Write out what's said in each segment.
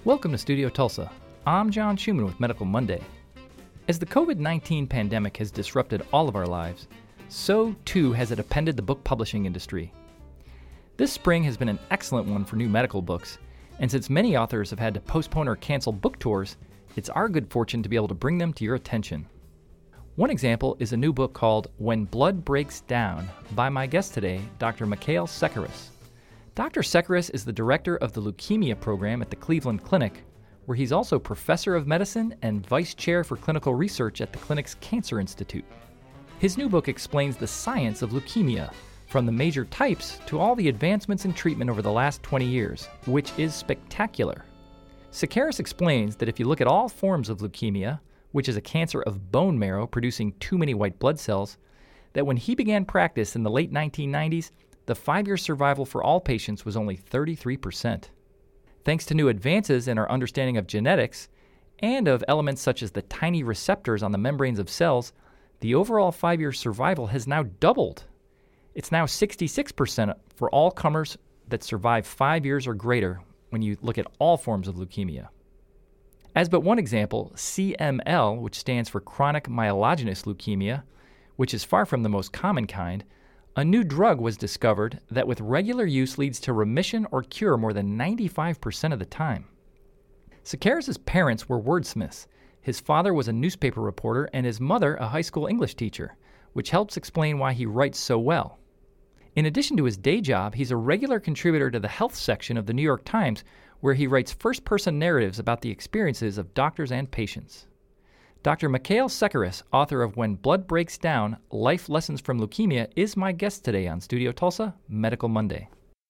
Welcome to Studio Tulsa. I'm John Schumann with Medical Monday. As the COVID-19 pandemic has disrupted all of our lives, so too has it upended the book publishing industry. This spring has been an excellent one for new medical books, and since many authors have had to postpone or cancel book tours, it's our good fortune to be able to bring them to your attention. One example is a new book called When Blood Breaks Down by my guest today, Dr. Mikhail Sekaris. Dr. Sekaris is the director of the leukemia program at the Cleveland Clinic, where he's also professor of medicine and vice chair for clinical research at the clinic's Cancer Institute. His new book explains the science of leukemia, from the major types to all the advancements in treatment over the last 20 years, which is spectacular. Sekaris explains that if you look at all forms of leukemia, which is a cancer of bone marrow producing too many white blood cells, that when he began practice in the late 1990s, the 5-year survival for all patients was only 33%. Thanks to new advances in our understanding of genetics and of elements such as the tiny receptors on the membranes of cells, the overall 5-year survival has now doubled. It's now 66% for all comers that survive 5 years or greater when you look at all forms of leukemia. As but one example, CML, which stands for chronic myelogenous leukemia, which is far from the most common kind, a new drug was discovered that with regular use leads to remission or cure more than 95% of the time. Sekaris' parents were wordsmiths. His father was a newspaper reporter and his mother a high school English teacher, which helps explain why he writes so well. In addition to his day job, he's a regular contributor to the health section of the New York Times, where he writes first-person narratives about the experiences of doctors and patients. Dr. Mikhail Sekaris, author of When Blood Breaks Down, Life Lessons from Leukemia, is my guest today on Studio Tulsa, Medical Monday.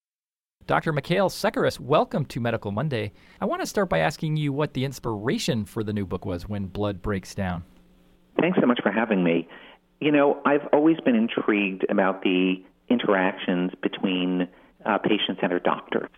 Dr. Mikhail Sekaris, welcome to Medical Monday. I want to start by asking you what the inspiration for the new book was, When Blood Breaks Down. Thanks so much for having me. You know, I've always been intrigued about the interactions between patients and their doctors.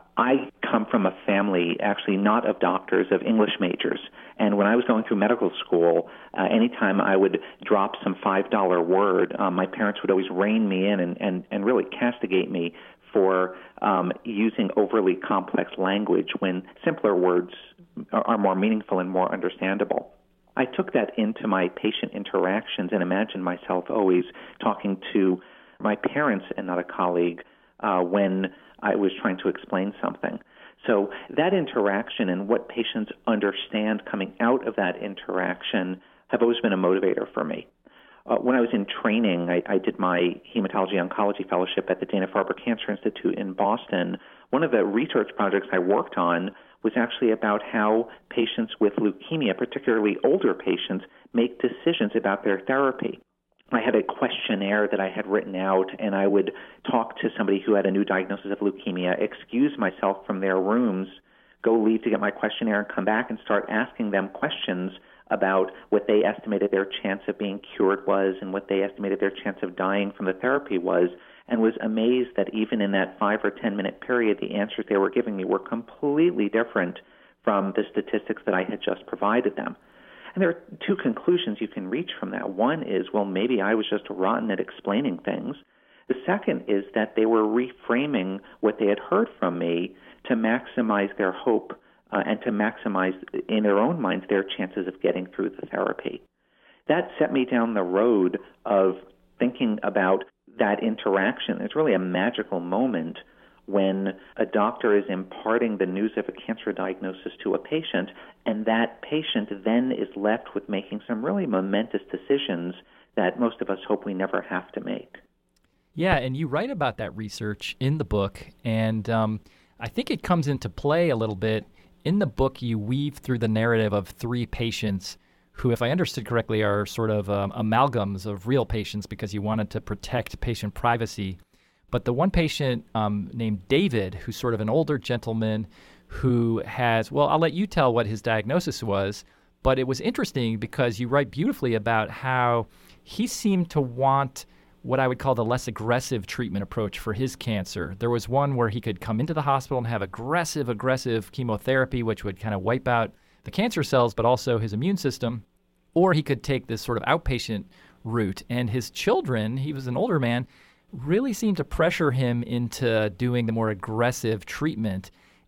I come from a family, actually not of doctors, of English majors. And when I was going through medical school, anytime I would drop some $5 word, my parents would always rein me in and really castigate me for using overly complex language when simpler words are more meaningful and more understandable. I took that into my patient interactions and imagined myself always talking to my parents and not a colleague when I was trying to explain something. So that interaction and what patients understand coming out of that interaction have always been a motivator for me. When I was in training, I did my hematology oncology fellowship at the Dana-Farber Cancer Institute in Boston. One of the research projects I worked on was actually about how patients with leukemia, particularly older patients, make decisions about their therapy. I had a questionnaire that I had written out, and I would talk to somebody who had a new diagnosis of leukemia, excuse myself from their rooms, go leave to get my questionnaire, and come back and start asking them questions about what they estimated their chance of being cured was and what they estimated their chance of dying from the therapy was, and was amazed that even in that 5 or 10 minute period, the answers they were giving me were completely different from the statistics that I had just provided them. And there are two conclusions you can reach from that. One is, well, maybe I was just rotten at explaining things. The second is that they were reframing what they had heard from me to maximize their hope and to maximize, in their own minds, their chances of getting through the therapy. That set me down the road of thinking about that interaction. It's really a magical moment when a doctor is imparting the news of a cancer diagnosis to a patient, and that patient then is left with making some really momentous decisions that most of us hope we never have to make. Yeah, and you write about that research in the book, and I think it comes into play a little bit. In the book, you weave through the narrative of 3 patients who, if I understood correctly, are sort of amalgams of real patients because you wanted to protect patient privacy. But the one patient named David, who's sort of an older gentleman who has, well, I'll let you tell what his diagnosis was, but it was interesting because you write beautifully about how he seemed to want what I would call the less aggressive treatment approach for his cancer. There was one where he could come into the hospital and have aggressive chemotherapy, which would kind of wipe out the cancer cells, but also his immune system. Or he could take this sort of outpatient route. And his children, he was an older man, really seemed to pressure him into doing the more aggressive treatment.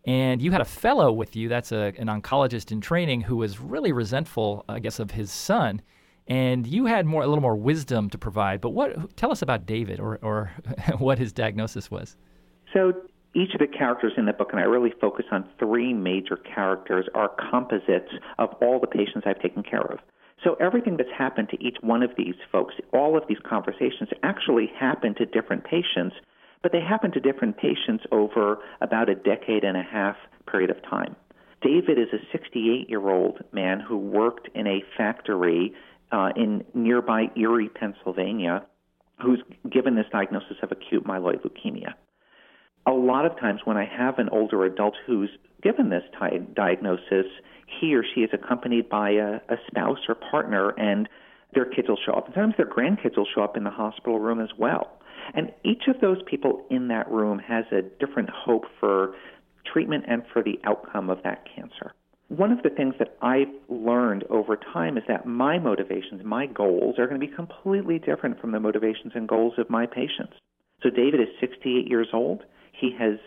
And you had a fellow with you, that's an oncologist in training, who was really resentful, I guess, of his son. And you had a little more wisdom to provide. But tell us about David or what his diagnosis was. So each of the characters in the book, and I really focus on three major characters, are composites of all the patients I've taken care of. So everything that's happened to each one of these folks, all of these conversations actually happen to different patients, but they happen to different patients over about a decade and a half period of time. David is a 68-year-old man who worked in a factory in nearby Erie, Pennsylvania, who's given this diagnosis of acute myeloid leukemia. A lot of times when I have an older adult who's given this diagnosis, he or she is accompanied by a spouse or partner, and their kids will show up. Sometimes their grandkids will show up in the hospital room as well. And each of those people in that room has a different hope for treatment and for the outcome of that cancer. One of the things that I've learned over time is that my motivations, my goals, are going to be completely different from the motivations and goals of my patients. So David is 68 years old. He has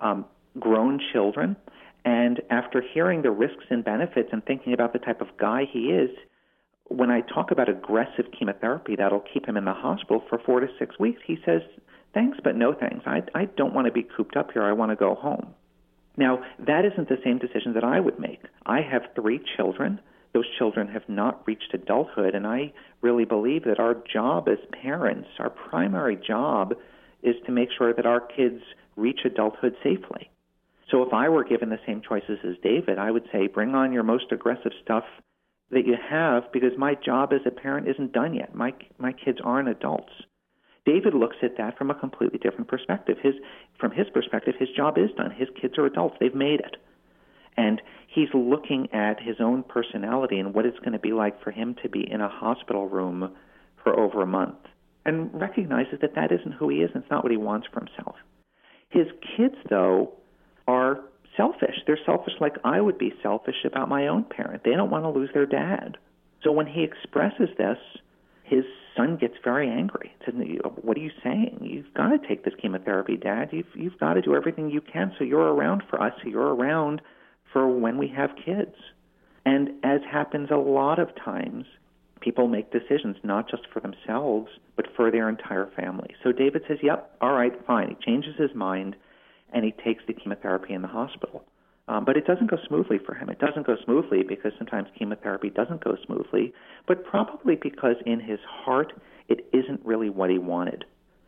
grown children. And after hearing the risks and benefits and thinking about the type of guy he is, when I talk about aggressive chemotherapy that'll keep him in the hospital for 4 to 6 weeks, he says, thanks, but no thanks. I don't want to be cooped up here. I want to go home. Now, that isn't the same decision that I would make. I have 3 children. Those children have not reached adulthood, and I really believe that our job as parents, our primary job, is to make sure that our kids reach adulthood safely. So if I were given the same choices as David, I would say, bring on your most aggressive stuff that you have, because my job as a parent isn't done yet. My kids aren't adults. David looks at that from a completely different perspective. From his perspective, his job is done. His kids are adults. They've made it. And he's looking at his own personality and what it's going to be like for him to be in a hospital room for over a month, and recognizes that that isn't who he is and it's not what he wants for himself. His kids, though, are selfish. They're selfish like I would be selfish about my own parent. They don't want to lose their dad. So when he expresses this, his son gets very angry. He says, what are you saying? You've got to take this chemotherapy, Dad. You've got to do everything you can so you're around for us, so you're around for when we have kids. And as happens a lot of times, people make decisions not just for themselves, but for their entire family. So David says, yep, all right, fine. He changes his mind, and he takes the chemotherapy in the hospital. But it doesn't go smoothly for him. It doesn't go smoothly because sometimes chemotherapy doesn't go smoothly, but probably because in his heart it isn't really what he wanted.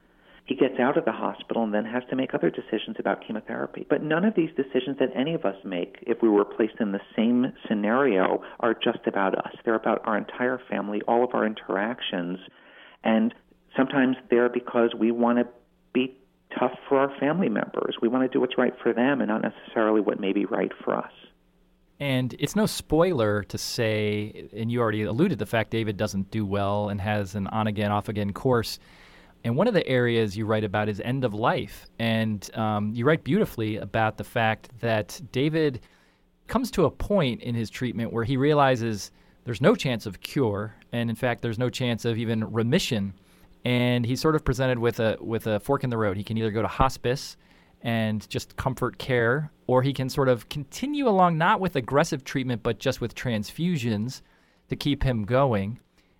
He gets out of the hospital and then has to make other decisions about chemotherapy. But none of these decisions that any of us make, if we were placed in the same scenario, are just about us. They're about our entire family, all of our interactions, and sometimes they're because we want to be tough for our family members. We want to do what's right for them and not necessarily what may be right for us. And it's no spoiler to say, and you already alluded to the fact David doesn't do well and has an on-again, off-again course. And one of the areas you write about is end of life. And you write beautifully about the fact that David comes to a point in his treatment where he realizes there's no chance of cure, and in fact, there's no chance of even remission. And he's sort of presented with a fork in the road. He can either go to hospice and just comfort care, or he can sort of continue along not with aggressive treatment, but just with transfusions to keep him going.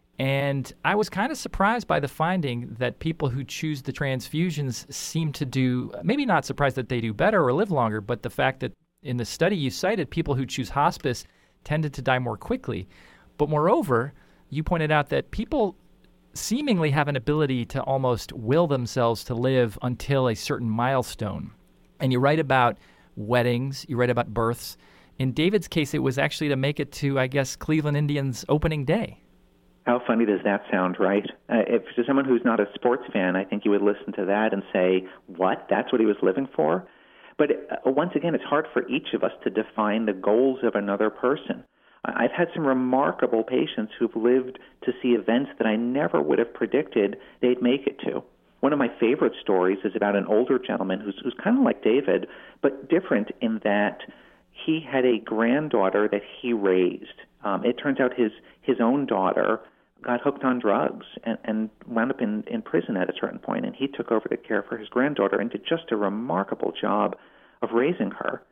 And I was kind of surprised by the finding that people who choose the transfusions seem to do, maybe not surprised that they do better or live longer, but the fact that in the study you cited, people who choose hospice tended to die more quickly. But moreover, you pointed out that people seemingly have an ability to almost will themselves to live until a certain milestone. And you write about weddings, you write about births. In David's case, it was actually to make it to, I guess, Cleveland Indians opening day. How funny does that sound, right? If to someone who's not a sports fan, I think you would listen to that and say, what? That's what he was living for? But once again, it's hard for each of us to define the goals of another person. I've had some remarkable patients who've lived to see events that I never would have predicted they'd make it to. One of my favorite stories is about an older gentleman who's kind of like David, but different in that he had a granddaughter that he raised. It turns out his own daughter got hooked on drugs and wound up in prison at a certain point, and he took over the care for his granddaughter and did just a remarkable job of raising her.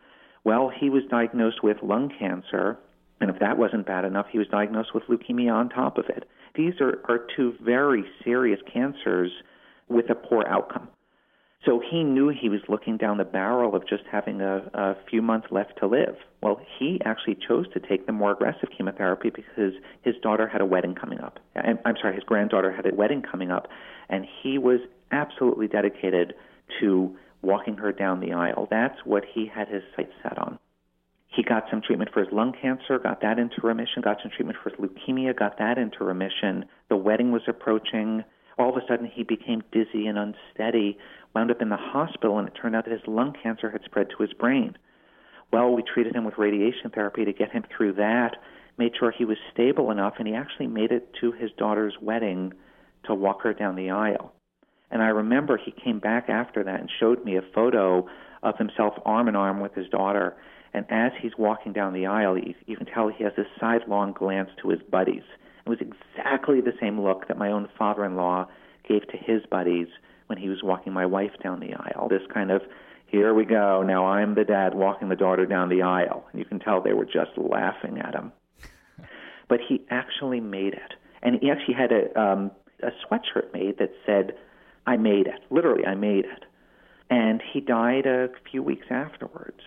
Well, he was diagnosed with lung cancer, and if that wasn't bad enough, he was diagnosed with leukemia on top of it. These are two very serious cancers with a poor outcome. So he knew he was looking down the barrel of just having a few months left to live. Well, he actually chose to take the more aggressive chemotherapy because his daughter had a wedding coming up. His granddaughter had a wedding coming up, and he was absolutely dedicated to walking her down the aisle. That's what he had his sights set on. He got some treatment for his lung cancer, got that into remission, got some treatment for his leukemia, got that into remission. The wedding was approaching. All of a sudden, he became dizzy and unsteady, wound up in the hospital, and it turned out that his lung cancer had spread to his brain. Well, we treated him with radiation therapy to get him through that, made sure he was stable enough, and he actually made it to his daughter's wedding to walk her down the aisle. And I remember he came back after that and showed me a photo of himself arm in arm with his daughter. And as he's walking down the aisle, you can tell he has this sidelong glance to his buddies. It was exactly the same look that my own father-in-law gave to his buddies when he was walking my wife down the aisle. This kind of, here we go, now I'm the dad walking the daughter down the aisle. And you can tell they were just laughing at him. But he actually made it. And he actually had a sweatshirt made that said, I made it. Literally, I made it. And he died a few weeks afterwards.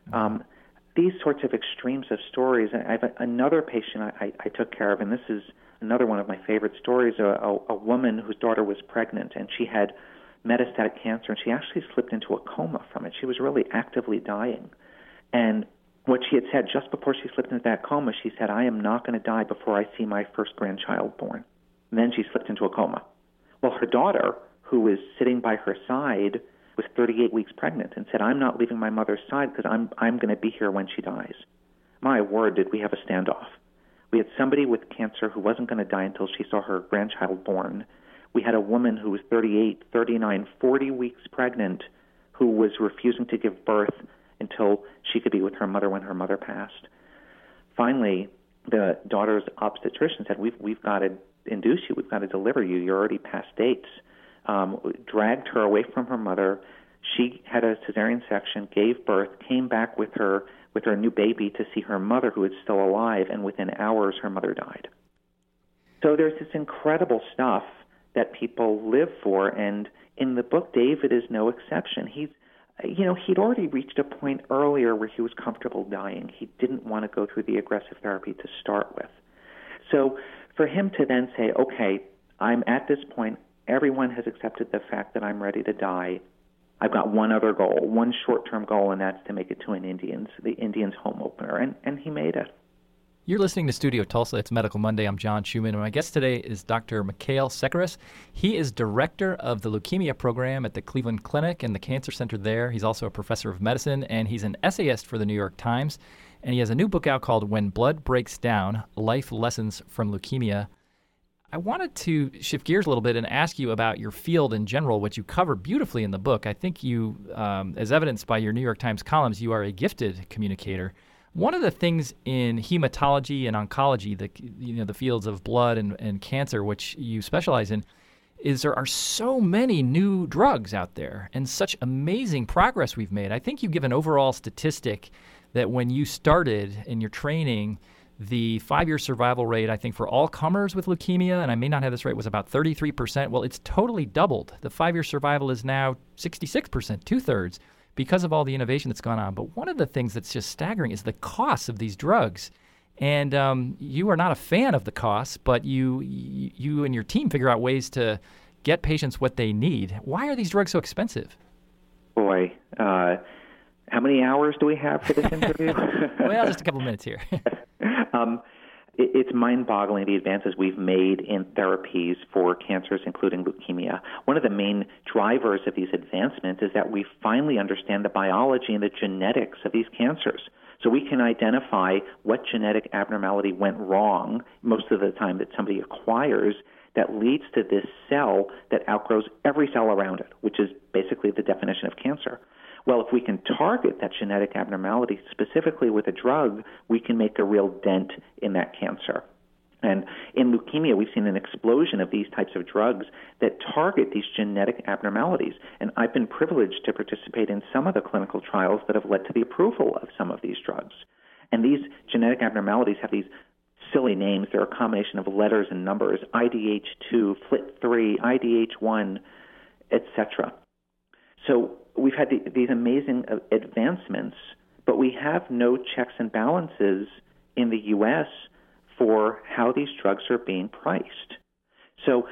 These sorts of extremes of stories. I have another patient I took care of, and this is another one of my favorite stories, a woman whose daughter was pregnant, and she had metastatic cancer, and she actually slipped into a coma from it. She was really actively dying. And what she had said just before she slipped into that coma, she said, I am not going to die before I see my first grandchild born. And then she slipped into a coma. Well, her daughter, who was sitting by her side, was 38 weeks pregnant and said, I'm not leaving my mother's side because I'm going to be here when she dies. My word, did we have a standoff. We had somebody with cancer who wasn't going to die until she saw her grandchild born. We had a woman who was 38, 39, 40 weeks pregnant who was refusing to give birth until she could be with her mother when her mother passed. Finally, the daughter's obstetrician said, we've got to induce you. We've got to deliver you. You're already past dates. Dragged her away from her mother. She had a cesarean section, gave birth, came back with her new baby to see her mother, who was still alive, and within hours her mother died. So there's this incredible stuff that people live for, and in the book, David is no exception. He'd already reached a point earlier where he was comfortable dying. He didn't want to go through the aggressive therapy to start with. So for him to then say, okay, I'm at this point, everyone has accepted the fact that I'm ready to die. I've got one other goal, one short-term goal, and that's to make it to the Indians home opener, and he made it. You're listening to Studio Tulsa. It's Medical Monday. I'm John Schumann, and my guest today is Dr. Mikhail Sekaris. He is director of the leukemia program at the Cleveland Clinic and the Cancer Center there. He's also a professor of medicine, and he's an essayist for the New York Times. And he has a new book out called When Blood Breaks Down, Life Lessons from Leukemia. I wanted to shift gears a little bit and ask you about your field in general, which you cover beautifully in the book. I think you, as evidenced by your New York Times columns, you are a gifted communicator. One of the things in hematology and oncology, the fields of blood and cancer, which you specialize in, is there are so many new drugs out there and such amazing progress we've made. I think you give an overall statistic that when you started in your training, the 5-year survival rate, I think, for all comers with leukemia, and I may not have this right, was about 33%. Well, it's totally doubled. The 5-year survival is now 66%, two-thirds, because of all the innovation that's gone on. But one of the things that's just staggering is the cost of these drugs. And you are not a fan of the costs, but you and your team figure out ways to get patients what they need. Why are these drugs so expensive? Boy, how many hours do we have for this interview? Well, just a couple minutes here. It's mind-boggling the advances we've made in therapies for cancers, including leukemia. One of the main drivers of these advancements is that we finally understand the biology and the genetics of these cancers. So we can identify what genetic abnormality went wrong most of the time that somebody acquires that leads to this cell that outgrows every cell around it, which is basically the definition of cancer. Well, if we can target that genetic abnormality specifically with a drug, we can make a real dent in that cancer. And in leukemia, we've seen an explosion of these types of drugs that target these genetic abnormalities. And I've been privileged to participate in some of the clinical trials that have led to the approval of some of these drugs. And these genetic abnormalities have these silly names. They're a combination of letters and numbers: IDH2, FLT3, IDH1, etc. So we've had these amazing advancements, but we have no checks and balances in the U.S. for how these drugs are being priced. So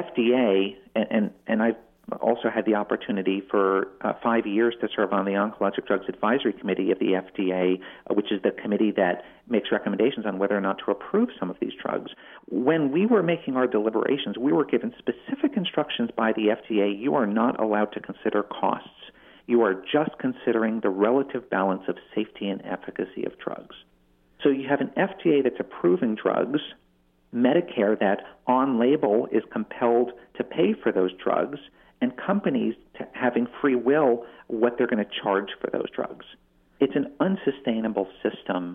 FDA, and I've also had the opportunity for 5 years to serve on the Oncologic Drugs Advisory Committee of the FDA, which is the committee that makes recommendations on whether or not to approve some of these drugs. When we were making our deliberations, we were given specific instructions by the FDA: you are not allowed to consider costs. You are just considering the relative balance of safety and efficacy of drugs. So you have an FDA that's approving drugs, Medicare that on label is compelled to pay for those drugs, and companies having free will what they're going to charge for those drugs. It's an unsustainable system,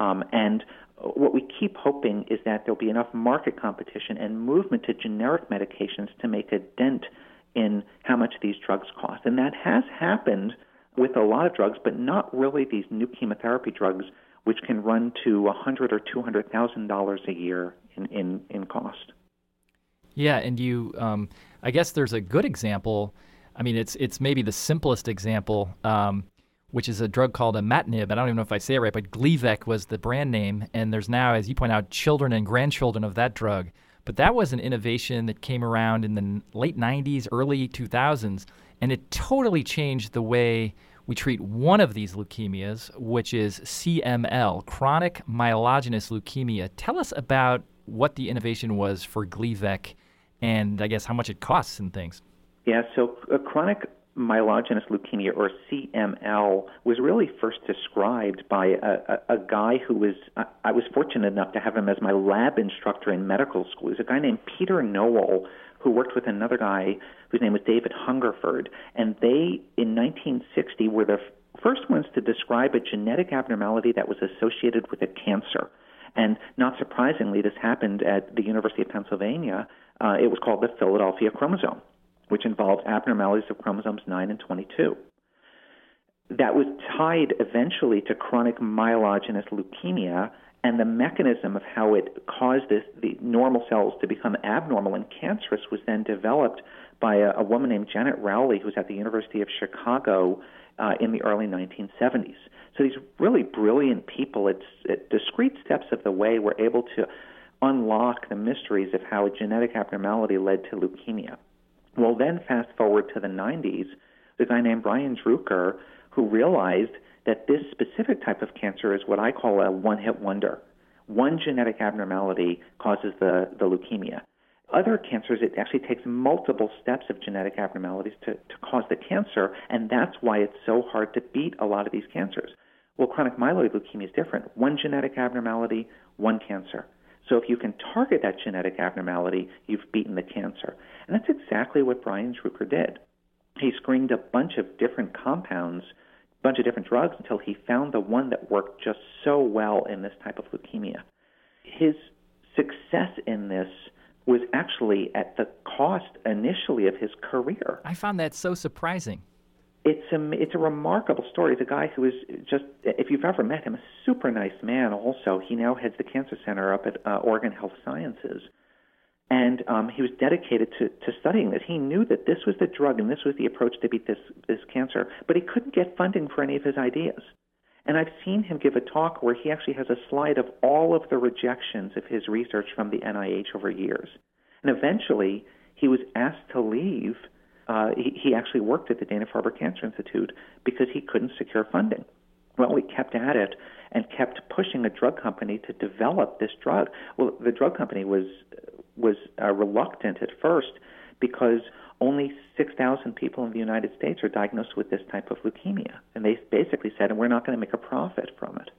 and what we keep hoping is that there'll be enough market competition and movement to generic medications to make a dent in how much these drugs cost. And that has happened with a lot of drugs, but not really these new chemotherapy drugs, which can run to $100,000 or $200,000 a year in cost. Yeah, and you, I guess there's a good example. I mean, it's maybe the simplest example, which is a drug called imatinib. I don't even know if I say it right, but Gleevec was the brand name, and there's now, as you point out, children and grandchildren of that drug. But that was an innovation that came around in the late 90s, early 2000s, and it totally changed the way we treat one of these leukemias, which is CML, chronic myelogenous leukemia. Tell us about what the innovation was for Gleevec and I guess how much it costs and things. Yeah, so chronic myelogenous leukemia, or CML, was really first described by a guy who was, I was fortunate enough to have him as my lab instructor in medical school. He was a guy named Peter Noel, who worked with another guy whose name was David Hungerford. And they, in 1960, were the first ones to describe a genetic abnormality that was associated with a cancer. And not surprisingly, this happened at the University of Pennsylvania. It was called the Philadelphia chromosome, which involved abnormalities of chromosomes 9 and 22. That was tied eventually to chronic myelogenous leukemia, and the mechanism of how it caused the normal cells to become abnormal and cancerous was then developed by a woman named Janet Rowley, who was at the University of Chicago in the early 1970s. So these really brilliant people, at discrete steps of the way, were able to unlock the mysteries of how a genetic abnormality led to leukemia. Well, then fast forward to the 90s, the guy named Brian Druker, who realized that this specific type of cancer is what I call a one-hit wonder. One genetic abnormality causes the leukemia. Other cancers, it actually takes multiple steps of genetic abnormalities to cause the cancer, and that's why it's so hard to beat a lot of these cancers. Well, chronic myeloid leukemia is different. One genetic abnormality, one cancer. So if you can target that genetic abnormality, you've beaten the cancer. And that's exactly what Brian Druker did. He screened a bunch of different compounds, a bunch of different drugs, until he found the one that worked just so well in this type of leukemia. His success in this was actually at the cost initially of his career. I found that so surprising. It's a remarkable story. It's a guy who is just, if you've ever met him, a super nice man also. He now heads the cancer center up at Oregon Health Sciences. And he was dedicated to studying this. He knew that this was the drug and this was the approach to beat this cancer, but he couldn't get funding for any of his ideas. And I've seen him give a talk where he actually has a slide of all of the rejections of his research from the NIH over years. And eventually, he was asked to leave. He actually worked at the Dana-Farber Cancer Institute because he couldn't secure funding. Well, he kept at it and kept pushing a drug company to develop this drug. Well, the drug company was reluctant at first because only 6,000 people in the United States are diagnosed with this type of leukemia. And they basically said, and we're not going to make a profit from it.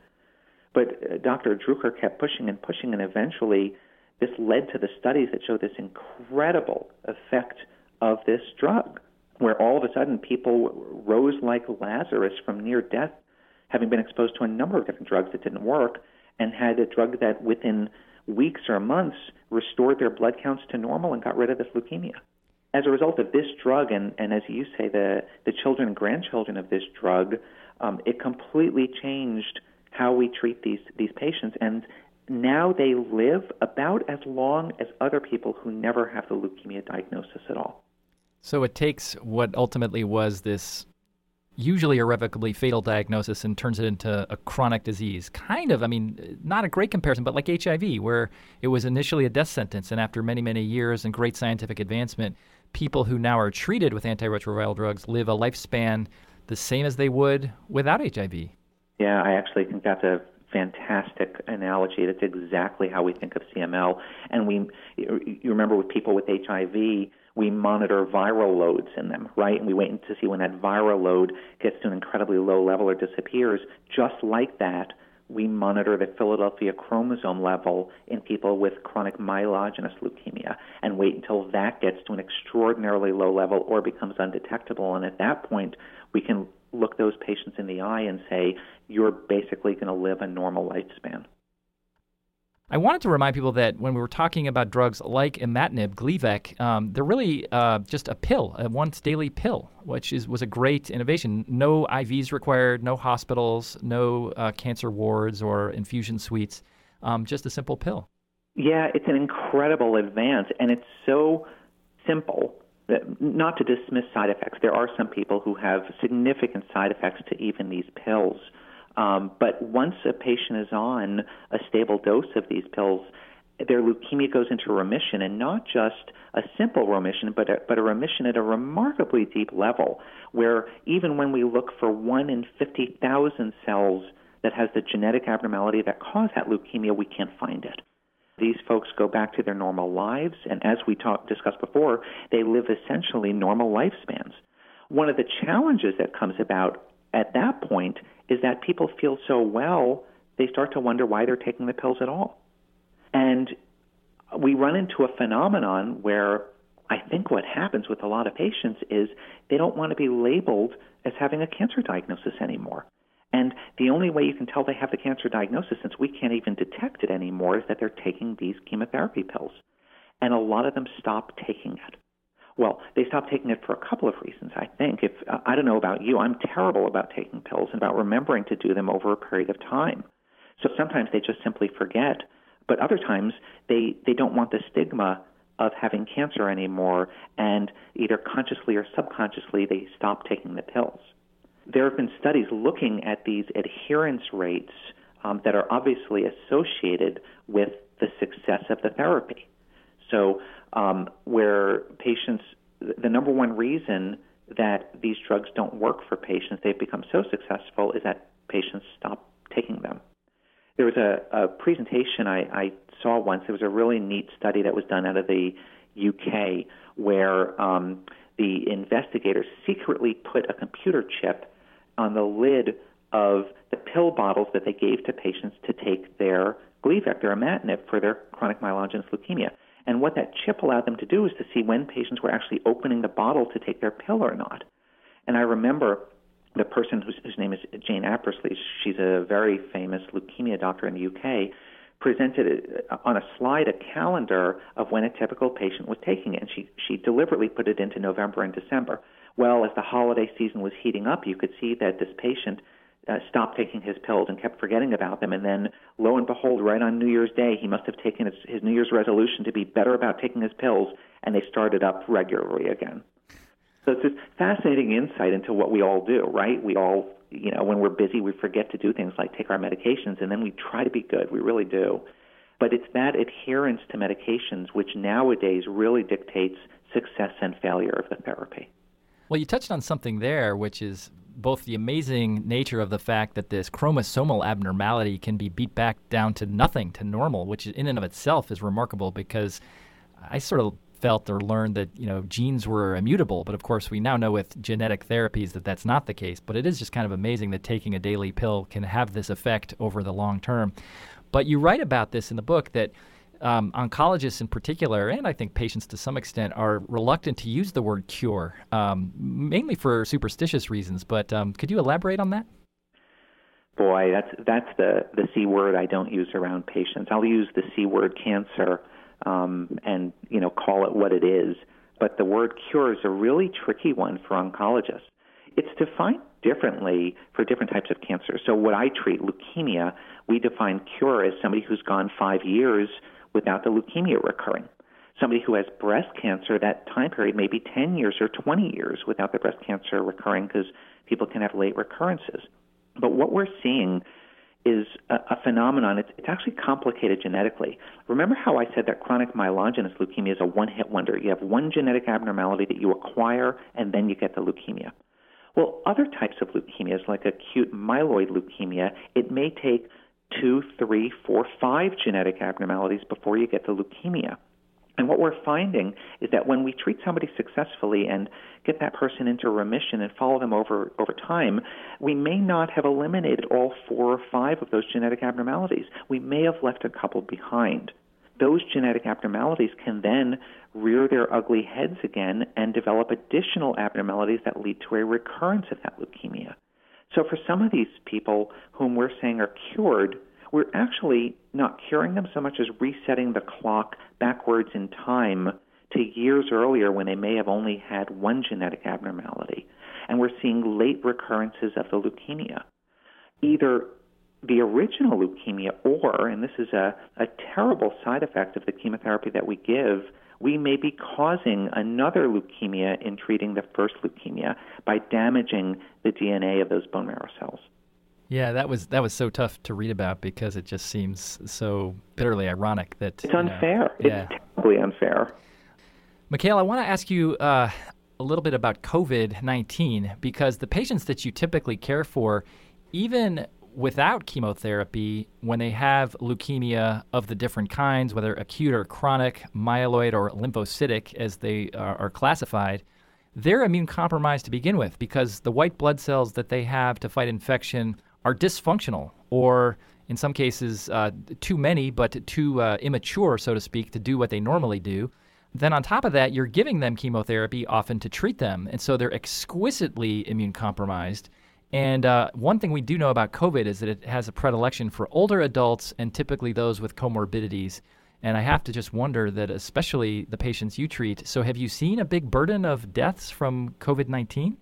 But Dr. Druker kept pushing, and eventually this led to the studies that show this incredible effect of this drug, where all of a sudden people rose like Lazarus from near death, having been exposed to a number of different drugs that didn't work, and had a drug that within weeks or months, restored their blood counts to normal and got rid of this leukemia. As a result of this drug, and as you say, the children and grandchildren of this drug, it completely changed how we treat these patients. And now they live about as long as other people who never have the leukemia diagnosis at all. So it takes what ultimately was this usually irrevocably fatal diagnosis and turns it into a chronic disease. Kind of, I mean, not a great comparison, but like HIV, where it was initially a death sentence, and after many, many years and great scientific advancement, people who now are treated with antiretroviral drugs live a lifespan the same as they would without HIV. Yeah, I actually think that's a fantastic analogy. That's exactly how we think of CML. And you remember with people with HIV, we monitor viral loads in them, right? And we wait to see when that viral load gets to an incredibly low level or disappears. Just like that, we monitor the Philadelphia chromosome level in people with chronic myelogenous leukemia and wait until that gets to an extraordinarily low level or becomes undetectable. And at that point, we can look those patients in the eye and say, you're basically going to live a normal lifespan. I wanted to remind people that when we were talking about drugs like imatinib, Gleevec, they're really just a pill, a once-daily pill, which was a great innovation. No IVs required, no hospitals, no cancer wards or infusion suites, just a simple pill. Yeah, it's an incredible advance, and it's so simple. Not to dismiss side effects. There are some people who have significant side effects to even these pills. But once a patient is on a stable dose of these pills, their leukemia goes into remission, and not just a simple remission, but a remission at a remarkably deep level, where even when we look for 1 in 50,000 cells that has the genetic abnormality that caused that leukemia, we can't find it. These folks go back to their normal lives, and as we discussed before, they live essentially normal lifespans. One of the challenges that comes about at that point is that people feel so well, they start to wonder why they're taking the pills at all. And we run into a phenomenon where I think what happens with a lot of patients is they don't want to be labeled as having a cancer diagnosis anymore. And the only way you can tell they have the cancer diagnosis, since we can't even detect it anymore, is that they're taking these chemotherapy pills. And a lot of them stop taking it. Well, they stop taking it for a couple of reasons, I think. I don't know about you, I'm terrible about taking pills and about remembering to do them over a period of time. So sometimes they just simply forget. But other times they don't want the stigma of having cancer anymore, and either consciously or subconsciously they stop taking the pills. There have been studies looking at these adherence rates that are obviously associated with the success of the therapy. So where patients, the number one reason that these drugs don't work for patients, they've become so successful, is that patients stop taking them. There was a presentation I saw once. There was a really neat study that was done out of the UK where the investigators secretly put a computer chip on the lid of the pill bottles that they gave to patients to take their Gleevec, their imatinib, for their chronic myelogenous leukemia. And what that chip allowed them to do is to see when patients were actually opening the bottle to take their pill or not. And I remember the person whose name is Jane Appersley, she's a very famous leukemia doctor in the UK, presented on a slide a calendar of when a typical patient was taking it, and she deliberately put it into November and December. Well, as the holiday season was heating up, you could see that this patient stopped taking his pills and kept forgetting about them, and then lo and behold, right on New Year's Day, he must have taken his New Year's resolution to be better about taking his pills, and they started up regularly again. So it's this fascinating insight into what we all do, right? We all, when we're busy, we forget to do things like take our medications, and then we try to be good. We really do. But it's that adherence to medications which nowadays really dictates success and failure of the therapy. Well, you touched on something there, which is both the amazing nature of the fact that this chromosomal abnormality can be beat back down to nothing, to normal, which in and of itself is remarkable, because I sort of felt or learned that, genes were immutable. But of course, we now know with genetic therapies that that's not the case. But it is just kind of amazing that taking a daily pill can have this effect over the long term. But you write about this in the book that oncologists in particular, and I think patients to some extent, are reluctant to use the word cure, mainly for superstitious reasons. But could you elaborate on that? Boy, that's the C word I don't use around patients. I'll use the C word, cancer, and call it what it is. But the word cure is a really tricky one for oncologists. It's defined differently for different types of cancer. So what I treat, leukemia, we define cure as somebody who's gone 5 years without the leukemia recurring. Somebody who has breast cancer, that time period may be 10 years or 20 years without the breast cancer recurring, because people can have late recurrences. But what we're seeing is a phenomenon. It's actually complicated genetically. Remember how I said that chronic myelogenous leukemia is a one-hit wonder? You have one genetic abnormality that you acquire, and then you get the leukemia. Well, other types of leukemias, like acute myeloid leukemia, it may take 2, 3, 4, 5 genetic abnormalities before you get the leukemia. And what we're finding is that when we treat somebody successfully and get that person into remission and follow them over time, we may not have eliminated all 4 or 5 of those genetic abnormalities. We may have left a couple behind. Those genetic abnormalities can then rear their ugly heads again and develop additional abnormalities that lead to a recurrence of that leukemia. So for some of these people whom we're saying are cured, we're actually not curing them so much as resetting the clock backwards in time to years earlier when they may have only had one genetic abnormality. And we're seeing late recurrences of the leukemia. Either the original leukemia or, and this is a terrible side effect of the chemotherapy that we give, we may be causing another leukemia in treating the first leukemia by damaging the DNA of those bone marrow cells. Yeah, that was so tough to read about because it just seems so bitterly ironic that it's unfair. Yeah. It's terribly unfair. Mikhail, I want to ask you a little bit about COVID-19 because the patients that you typically care for, even without chemotherapy, when they have leukemia of the different kinds, whether acute or chronic, myeloid or lymphocytic, as they are classified, they're immune compromised to begin with because the white blood cells that they have to fight infection are dysfunctional, or in some cases too many, but too immature, so to speak, to do what they normally do. Then on top of that, you're giving them chemotherapy often to treat them, and so they're exquisitely immune compromised. And one thing we do know about COVID is that it has a predilection for older adults and typically those with comorbidities. And I have to just wonder that especially the patients you treat, so have you seen a big burden of deaths from COVID-19?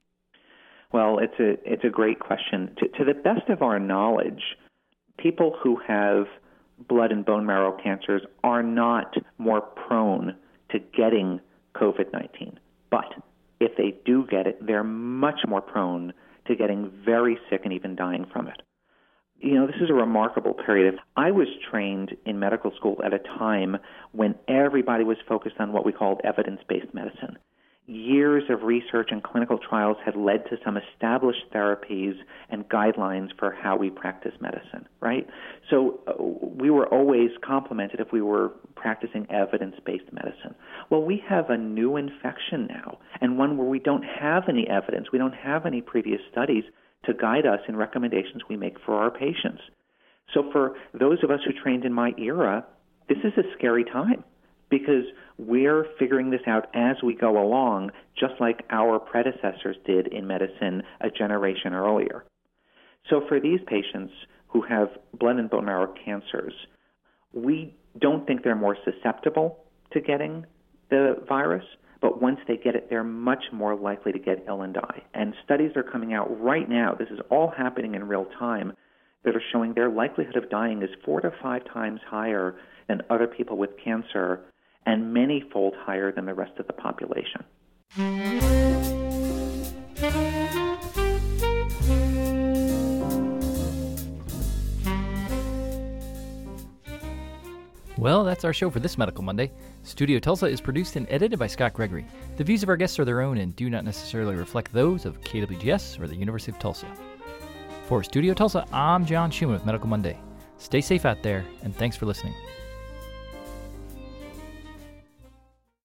Well, it's a great question. To the best of our knowledge, people who have blood and bone marrow cancers are not more prone to getting COVID-19. But if they do get it, they're much more prone to getting very sick and even dying from it. This is a remarkable period. I was trained in medical school at a time when everybody was focused on what we called evidence-based medicine. Years of research and clinical trials had led to some established therapies and guidelines for how we practice medicine, right? So we were always complimented if we were practicing evidence-based medicine. Well, we have a new infection now, and one where we don't have any evidence, we don't have any previous studies to guide us in recommendations we make for our patients. So for those of us who trained in my era, this is a scary time because we're figuring this out as we go along, just like our predecessors did in medicine a generation earlier. So for these patients who have blood and bone marrow cancers, we don't think they're more susceptible to getting the virus, but once they get it, they're much more likely to get ill and die. And studies are coming out right now, this is all happening in real time, that are showing their likelihood of dying is 4 to 5 times higher than other people with cancer and many-fold higher than the rest of the population. Well, that's our show for this Medical Monday. Studio Tulsa is produced and edited by Scott Gregory. The views of our guests are their own and do not necessarily reflect those of KWGS or the University of Tulsa. For Studio Tulsa, I'm John Schumann with Medical Monday. Stay safe out there, and thanks for listening.